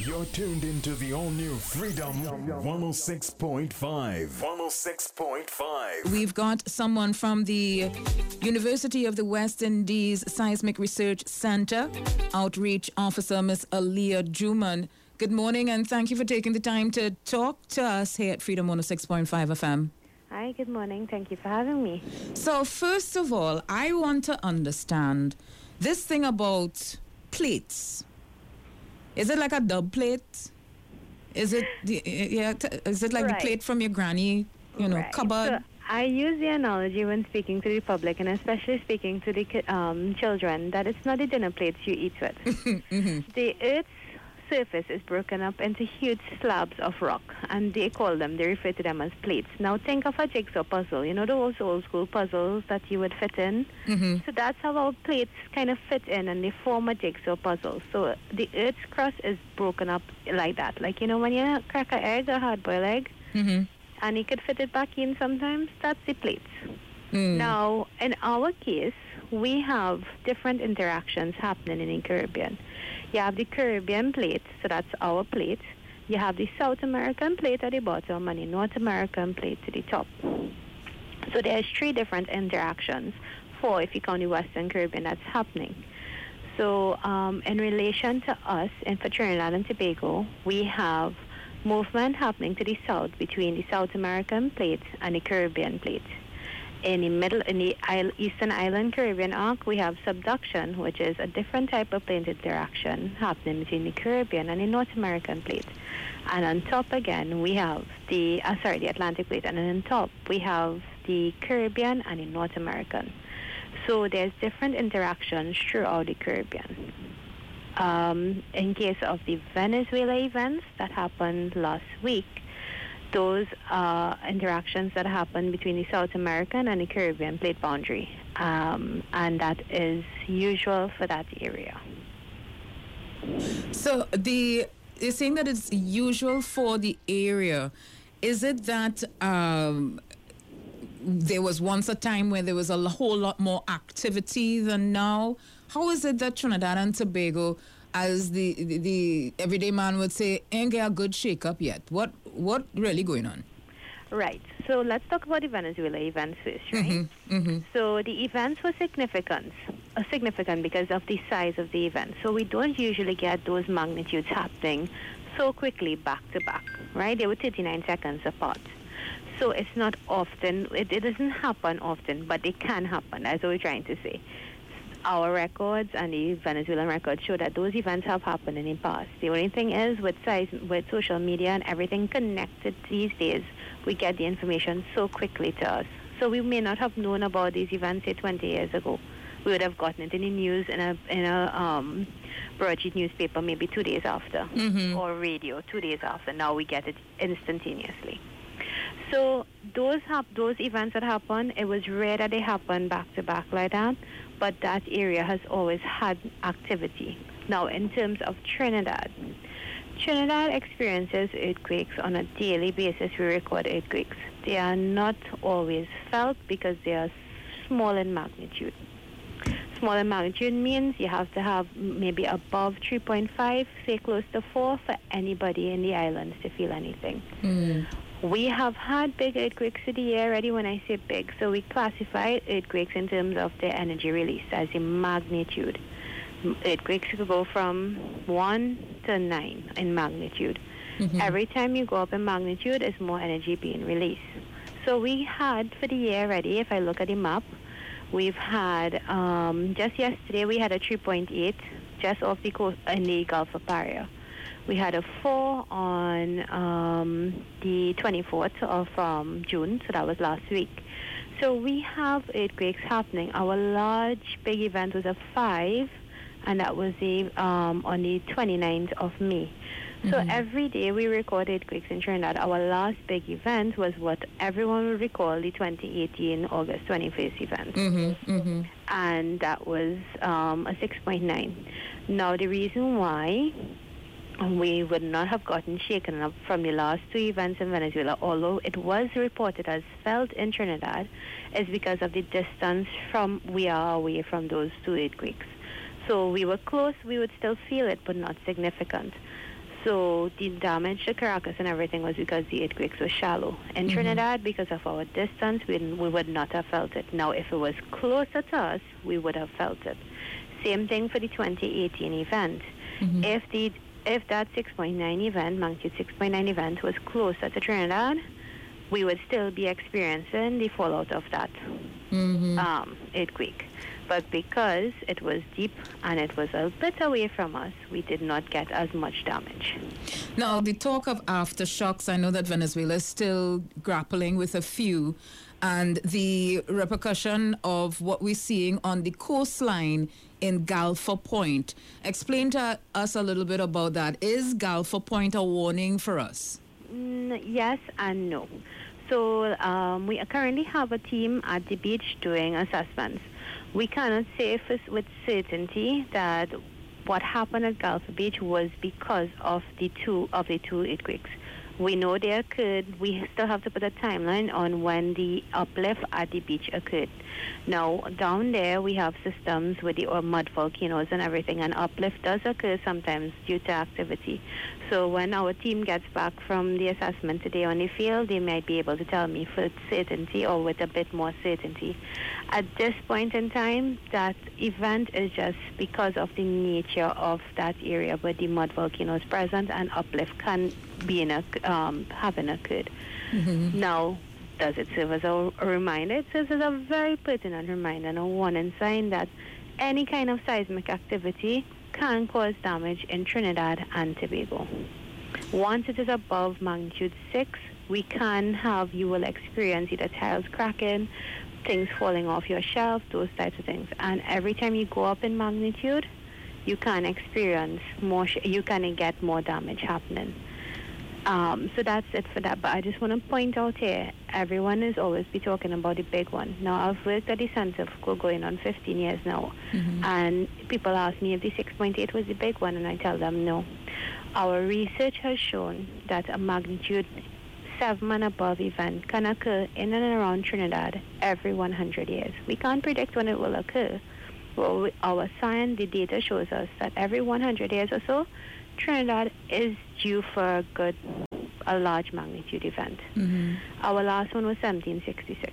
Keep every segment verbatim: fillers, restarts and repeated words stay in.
You're tuned into the all-new Freedom one oh six point five. one oh six point five. We've got someone from the University of the West Indies Seismic Research Center, Outreach Officer Miss Aliyah Juman. Good morning, and thank you for taking the time to talk to us here at Freedom one oh six point five F M. Hi, good morning. Thank you for having me. So, first of all, I want to understand this thing about plates. Is it like a dub plate? Is it the, yeah? Is it like right. the plate from your granny, you know, right. cupboard? So I use the analogy when speaking to the public, and especially speaking to the um, children, that it's not the dinner plates you eat with. mm-hmm. The Earth's surface is broken up into huge slabs of rock, and they call them, they refer to them as plates. Now think of a jigsaw puzzle, you know those old school puzzles that you would fit in? Mm-hmm. So that's how our plates kind of fit in, and they form a jigsaw puzzle. So the Earth's crust is broken up like that. Like, you know, when you crack an egg, a hard-boiled egg, mm-hmm. and you could fit it back in sometimes, that's the plates. Mm. Now, in our case, we have different interactions happening in the Caribbean. You have the Caribbean plate, so that's our plate. You have the South American plate at the bottom and the North American plate to the top. So there's three different interactions, four if you count the Western Caribbean, that's happening. So um, in relation to us, and for Trinidad and Tobago, we have movement happening to the south between the South American plate and the Caribbean plate. In the middle, in the Eastern Island Caribbean arc, we have subduction, which is a different type of plate interaction happening between the Caribbean and the North American plate. And on top again, we have the, uh, sorry, the Atlantic plate. And then on top, we have the Caribbean and the North American. So there's different interactions throughout the Caribbean. Um, in case of the Venezuela events that happened last week, those are interactions that happen between the South American and the Caribbean plate boundary. Um, and that is usual for that area. So the you're saying that it's usual for the area. Is it that um, there was once a time where there was a whole lot more activity than now? How is it that Trinidad and Tobago, as the, the, the everyday man would say, ain't get a good shake-up yet? What what really going on? Right. So let's talk about the Venezuela events first, right? Mm-hmm. Mm-hmm. So the events were significant, uh, significant because of the size of the event. So we don't usually get those magnitudes happening so quickly back to back, right? They were thirty-nine seconds apart. So it's not often, it, it doesn't happen often, but it can happen. That's what we're trying to say. Our records and the Venezuelan records show that those events have happened in the past. The only thing is, with size, with social media and everything connected these days, we get the information so quickly to us. So we may not have known about these events, say, twenty years ago. We would have gotten it in the news in a in a um, broadsheet newspaper maybe two days after, mm-hmm. or radio two days after. Now we get it instantaneously. So those hap- those events that happen, it was rare that they happen back to back like that, but that area has always had activity. Now, in terms of Trinidad, Trinidad experiences earthquakes on a daily basis. We record earthquakes. They are not always felt because they are small in magnitude. Small in magnitude means you have to have maybe above three point five, say close to four, for anybody in the islands to feel anything. Mm. We have had big earthquakes of the year already when I say big. So we classify earthquakes in terms of their energy release as a magnitude. Earthquakes could go from one to nine in magnitude. Mm-hmm. Every time you go up in magnitude, is more energy being released. So we had for the year already, if I look at the map, we've had, um, just yesterday we had a three point eight just off the coast in the Gulf of Paria. We had a four on um, the twenty-fourth of um, June, so that was last week. So we have earthquakes happening. Our large big event was a five, and that was the, um, on the twenty-ninth of May. Mm-hmm. So every day we record earthquakes in Trinidad. Our last big event was what everyone would recall the twenty eighteen August twenty-first event. Mm-hmm. Mm-hmm. And that was um, a six point nine. Now the reason why we would not have gotten shaken up from the last two events in Venezuela, although it was reported as felt in Trinidad, is because of the distance from we are away from those two earthquakes. So we were close, we would still feel it, but not significant. So the damage to Caracas and everything was because the earthquakes were shallow. In Mhm. Trinidad, because of our distance, we, we would not have felt it. Now, if it was closer to us, we would have felt it. Same thing for the twenty eighteen event. Mhm. If the if that six point nine event, magnitude six point nine event, was closer to Trinidad, we would still be experiencing the fallout of that Mhm. um, earthquake. But because it was deep and it was a bit away from us, we did not get as much damage. Now, the talk of aftershocks, I know that Venezuela is still grappling with a few, and the repercussion of what we're seeing on the coastline in Galfa Point. Explain to us a little bit about that. Is Galfa Point a warning for us? Mm, yes and no. So um, we currently have a team at the beach doing assessments. We cannot say for, with certainty that what happened at Gulf Beach was because of the two of the two earthquakes. We know they occurred. We still have to put a timeline on when the uplift at the beach occurred. Now, down there, we have systems with the or mud volcanoes and everything, and uplift does occur sometimes due to activity. So when our team gets back from the assessment today on the field, they might be able to tell me for certainty or with a bit more certainty. At this point in time, that event is just because of the nature of that area where the mud volcano is present and uplift can be in a, um, having occurred. Mm-hmm. Now, does it serve as a, a reminder? It serves as a very pertinent reminder and a warning sign that any kind of seismic activity can cause damage in Trinidad and Tobago. Once it is above magnitude six, we can have, you will experience either tiles cracking, things falling off your shelf, those types of things. And every time you go up in magnitude, you can experience more, sh- you can get more damage happening. Um, so that's it for that. But I just want to point out here, everyone is always be talking about the big one. Now, I've worked at the center for going on fifteen years now. Mm-hmm. And people ask me if the six point eight was the big one, and I tell them no. Our research has shown that a magnitude seven and above event can occur in and around Trinidad every one hundred years. We can't predict when it will occur. Well, we, our science, the data shows us that every one hundred years or so, Trinidad is due for a good, a large magnitude event. Mm-hmm. Our last one was seventeen sixty-six.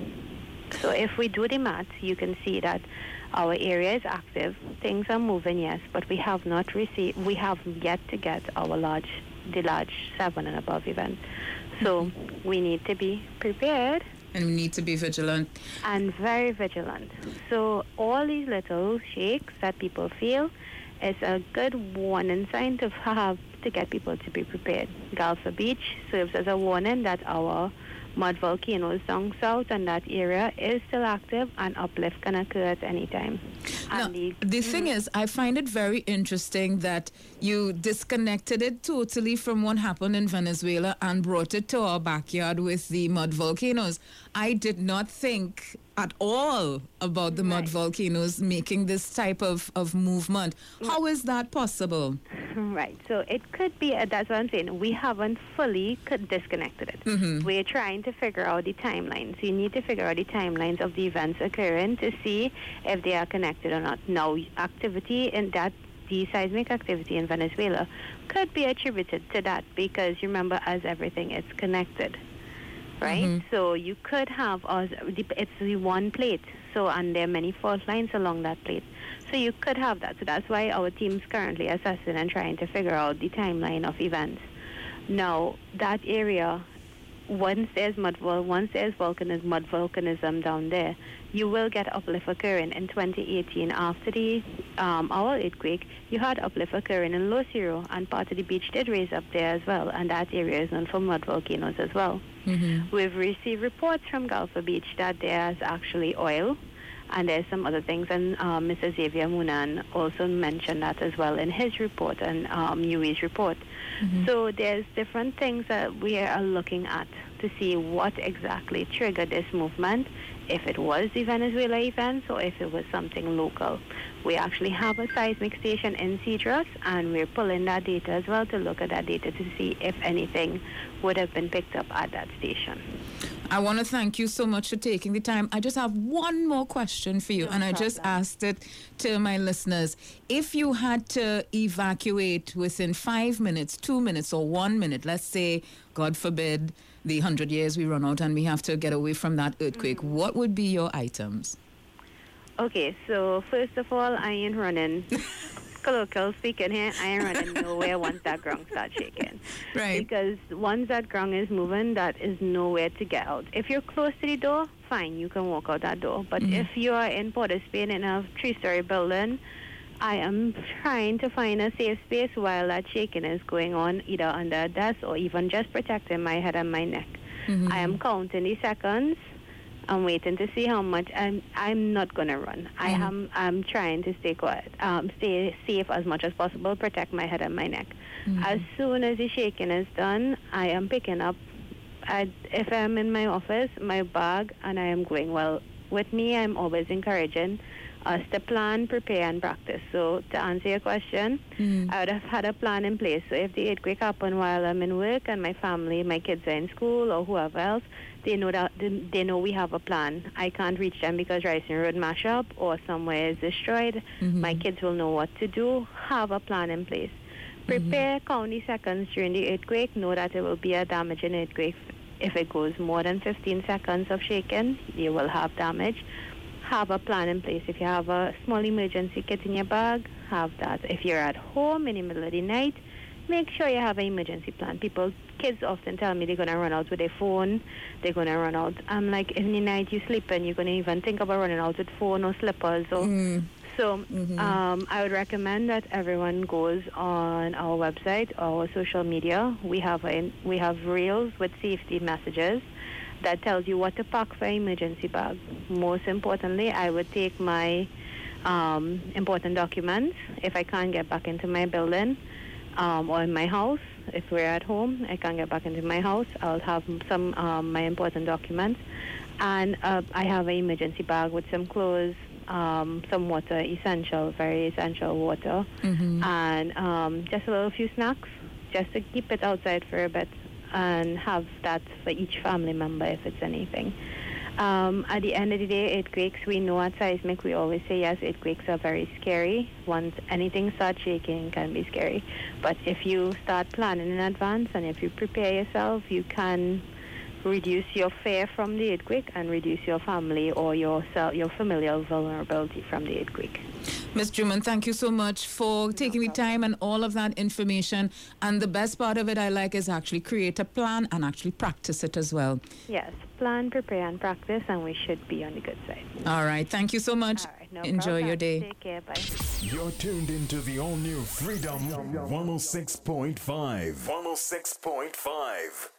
So if we do the math, you can see that our area is active. Things are moving, yes, but we have not received, we have yet to get our large, the large seven and above event. So we need to be prepared. And we need to be vigilant. And very vigilant. So all these little shakes that people feel is a good warning sign to have to get people to be prepared. Galfa Beach serves as a warning that our mud volcanoes down south and that area is still active and uplift can occur at any time. Now, And the, the thing is, I find it very interesting that you disconnected it totally from what happened in Venezuela and brought it to our backyard with the mud volcanoes. I did not think at all about the mud Right. volcanoes making this type of, of movement. How is that possible? Right. So it could be, uh, that's what I'm saying. We haven't fully c- disconnected it. Mhm. We're trying to figure out the timelines. You need to figure out the timelines of the events occurring to see if they are connected or not. Now, activity in that, the seismic activity in Venezuela could be attributed to that because you remember, as everything is connected. Right? Mhm. So you could have, uh, it's the one plate. So, and there are many fault lines along that plate. So you could have that. So that's why our team's currently assessing and trying to figure out the timeline of events. Now, that area, once there's mud, vol- once there's volcanism, mud volcanism down there, you will get uplift occurring. In twenty eighteen, after the um, our earthquake, you had uplift occurring in Los Zero, and part of the beach did raise up there as well, and that area is known for mud volcanoes as well. Mm-hmm. We've received reports from Galfa Beach that there's actually oil, and there's some other things, and um, Mister Xavier Munan also mentioned that as well in his report and um, U E's report. Mm-hmm. So there's different things that we are looking at to see what exactly triggered this movement, if it was the Venezuela events or if it was something local. We actually have a seismic station in Cedros, and we're pulling that data as well to look at that data to see if anything would have been picked up at that station. I want to thank you so much for taking the time. I just have one more question for you, No and I just problem. asked it to my listeners. If you had to evacuate within five minutes, two minutes, or one minute, let's say, God forbid, the hundred years we run out and we have to get away from that earthquake, Mm. what would be your items? Okay, so first of all, I ain't running. Colloquial speaking here, I ain't running nowhere once that ground starts shaking. Right. Because once that ground is moving, that is nowhere to get out. If you're close to the door, fine, you can walk out that door. But Mhm. if you are in Port of Spain in a three-story building, I am trying to find a safe space while that shaking is going on, either under a desk or even just protecting my head and my neck. Mhm. I am counting the seconds. I'm waiting to see how much. I'm I'm not gonna run. I Mhm. am I'm trying to stay quiet, um, stay safe as much as possible, protect my head and my neck. Mhm. As soon as the shaking is done, I am picking up. I, if I'm in my office, my bag, and I am going. Well, with me, I'm always encouraging us to plan, prepare, and practice. So to answer your question, Mhm. I would have had a plan in place. So if the earthquake happened while I'm in work and my family, my kids are in school or whoever else, they know that they know we have a plan. I can't reach them because Rising Road mash up or somewhere is destroyed. Mhm. My kids will know what to do. Have a plan in place. Prepare, count the seconds during the earthquake. Know that it will be a damaging earthquake. If it goes more than fifteen seconds of shaking, you will have damage. Have a plan in place. If you have a small emergency kit in your bag, have that. If you're at home in the middle of the night, make sure you have an emergency plan. People, kids often tell me they're going to run out with their phone. They're going to run out. I'm like, in the night you sleep and you're going to even think about running out with phone or slippers. Or, Mm. So Mhm. um, I would recommend that everyone goes on our website, our social media. We have a, we have reels with safety messages that tells you what to pack for emergency bag. Most importantly, I would take my um, important documents if I can't get back into my building um, or in my house. If we're at home, I can't get back into my house. I'll have some um, my important documents, and uh, I have an emergency bag with some clothes, um, some water, essential, very essential water, Mhm. and um, just a little few snacks, just to keep it outside for a bit, and have that for each family member if it's anything. Um, at the end of the day, earthquakes, we know at Seismic, we always say, yes, earthquakes are very scary. Once anything starts shaking, it can be scary. But if you start planning in advance and if you prepare yourself, you can reduce your fear from the earthquake and reduce your family or your, your familial vulnerability from the earthquake. Miz Truman, thank you so much for taking the time and all of that information. And the best part of it I like is actually create a plan and actually practice it as well. Yes, plan, prepare, and practice, and we should be on the good side. All right. Thank you so much. All right, no Enjoy problem. your day. Take care. Bye. You're tuned into the all-new Freedom one oh six point five. one oh six point five.